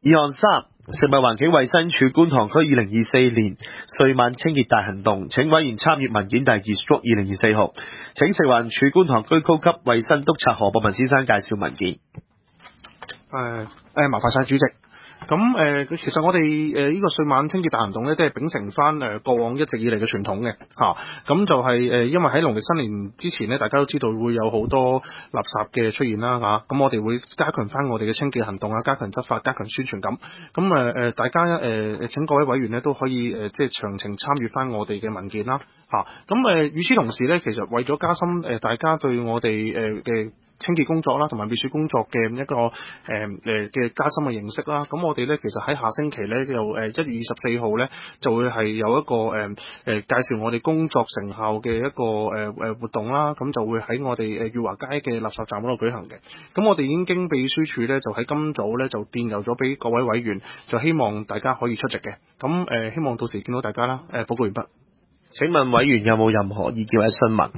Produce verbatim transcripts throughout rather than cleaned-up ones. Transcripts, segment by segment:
議案三，食物環境衛生署觀塘區二零二四年歲晚清潔大行動，請委員參閱文件第二 stroke 二零二四號，請食環署觀塘區高級衛生督察何博文先生介紹文件。 誒誒、呃，麻煩晒主席。咁誒、呃，其實我哋誒呢個歲晚清潔大行動咧，都係秉承翻誒過往一直以嚟嘅傳統嘅嚇。咁、啊、就係、是、誒、呃，因為喺農曆新年之前咧，大家都知道會有好多垃圾嘅出現啦嚇。咁、啊、我哋會加強翻我哋嘅清潔行動啊，加強執法，加強宣傳咁。咁誒誒，大家誒誒、呃、請各位委員咧都可以誒、呃、即係詳情參與翻我哋嘅文件啦嚇。咁誒與此同時咧，其實為咗加深誒、呃、大家對我哋誒嘅清潔工作啦，同埋滅鼠工作嘅一個誒誒嘅加深嘅認識啦。咁我哋咧其實喺下星期咧，就誒一月二十四號咧，就會係有一個誒誒、呃、介紹我哋工作成效嘅一個誒誒、呃、活動啦。咁就會喺我哋誒裕華街嘅垃圾站嗰度舉行嘅。咁我哋已經經秘書處咧，就喺今早咧就電郵咗俾各位委員，就希望大家可以出席嘅。咁誒、呃、希望到時見到大家啦。誒、呃、報告完畢。 請問委員有冇任何意見或者詢問？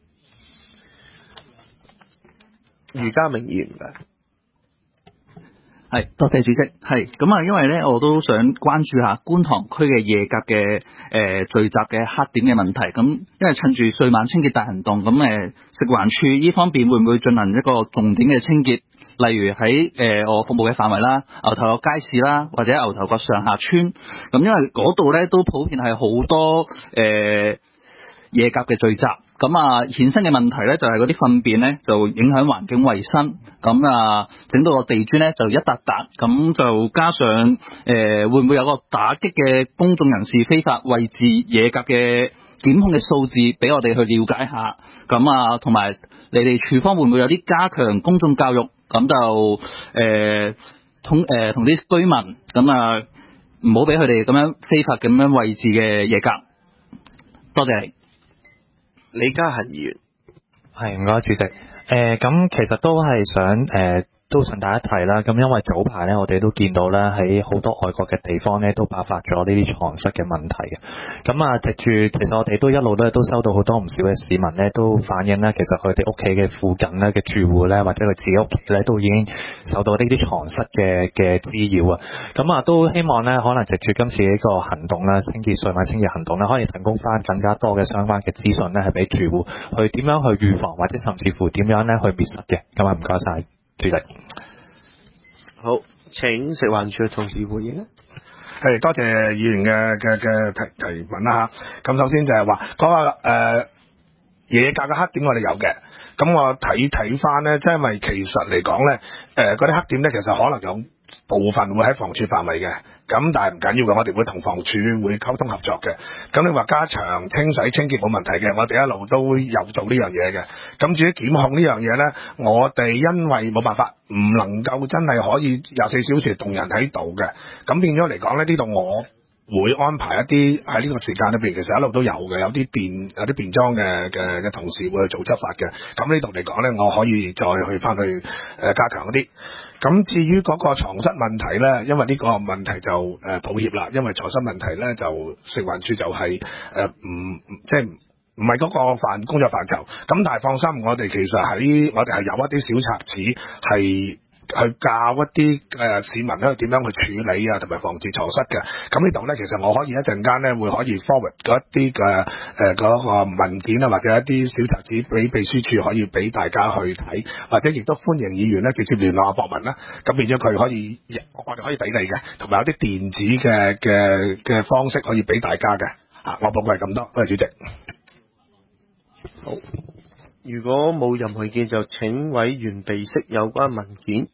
余家明議員嘅。 係，多謝主席。係咁啊，因為咧我都想關注下觀塘區嘅夜間嘅誒聚集嘅黑點嘅問題。咁因為趁住歲晚清潔大行動，咁誒、呃、食環署呢方面會唔會進行一個重點嘅清潔？例如喺誒、呃、我服務嘅範圍啦，牛頭角街市啦，或者牛頭角上下村。咁因為嗰度咧都普遍係好多誒、呃、夜間嘅聚集。咁啊，衍生嘅問題咧就係嗰啲糞便咧就影響環境衛生，咁啊整到個地磚咧就一笪笪，咁就加上誒、呃、會唔會有個打擊嘅公眾人士非法位置野鴿嘅檢控嘅數字俾我哋去了解下，咁啊同埋你哋處方會唔會有啲加強公眾教育，咁就誒同誒同啲居民咁啊唔好俾佢哋咁樣非法咁樣位置嘅野鴿。多謝你。 李家恒議員。 係，唔該主席。誒、呃，咁其實都係想誒。呃都順帶一提啦，咁因為早排咧，我哋都見到咧喺好多外國嘅地方咧，都爆發咗呢啲床蝨嘅問題嘅。咁啊，藉住其實我哋都一路咧都收到好多唔少嘅市民咧，都反映咧，其實佢哋屋企嘅附近咧嘅住戶咧，或者佢自己屋企咧，都已經受到呢啲床蝨嘅嘅滋擾啊。咁啊，都希望咧，可能藉住今次呢個行動咧，清潔歲晚清潔行動咧，可以提供翻更加多嘅相關嘅資訊咧，係俾住戶去點樣去預防，或者甚至乎點樣咧去滅蝨嘅。咁啊，唔該晒。主席， 好，請食環署同事回應啊。 係，多謝議員嘅嘅嘅提提問啦嚇。咁首先就係話嗰個誒野鴿嘅黑點我哋有嘅。咁我睇睇翻咧，即係因為其實嚟講咧，誒嗰啲黑點咧，其實可能有部分會喺房署範圍嘅。咁但係唔緊要嘅，我哋會同房署會溝通合作嘅。咁你話加強清洗清潔冇問題嘅，我哋一路都有做呢樣嘢嘅。咁至於檢控呢樣嘢呢，我哋因為冇辦法，唔能夠真係可以廿四小時同人喺度嘅。咁變咗嚟講呢，呢度我會安排一啲喺呢個時間裏邊，其實一路都有嘅，有啲便有啲便裝嘅嘅嘅同事會去做執法嘅。咁呢度嚟講呢，我可以再去翻去誒加強嗰啲。咁至於嗰個床蝨問題呢，因為呢個問題就誒、呃、抱歉啦，因為床蝨問題呢，就食環署就係誒唔即係唔係嗰個範工作範疇。咁但係放心，我哋其實喺我哋係有一啲小冊子係去教一啲誒、呃、市民咧點樣去處理啊，同埋防治床蝨嘅。咁呢度咧，其實我可以一陣間咧會可以 forward 嗰一啲嘅誒嗰個文件啊，或者一啲小冊子俾秘書處可以俾大家去睇，或者亦都歡迎議員咧直接聯絡阿博文啦。咁變咗佢可以，我哋可以俾你嘅，同埋有啲電子嘅嘅嘅方式可以俾大家嘅。啊，我報告係咁多，多謝主席。 好，如果冇任何意見，就請委員備悉有關文件。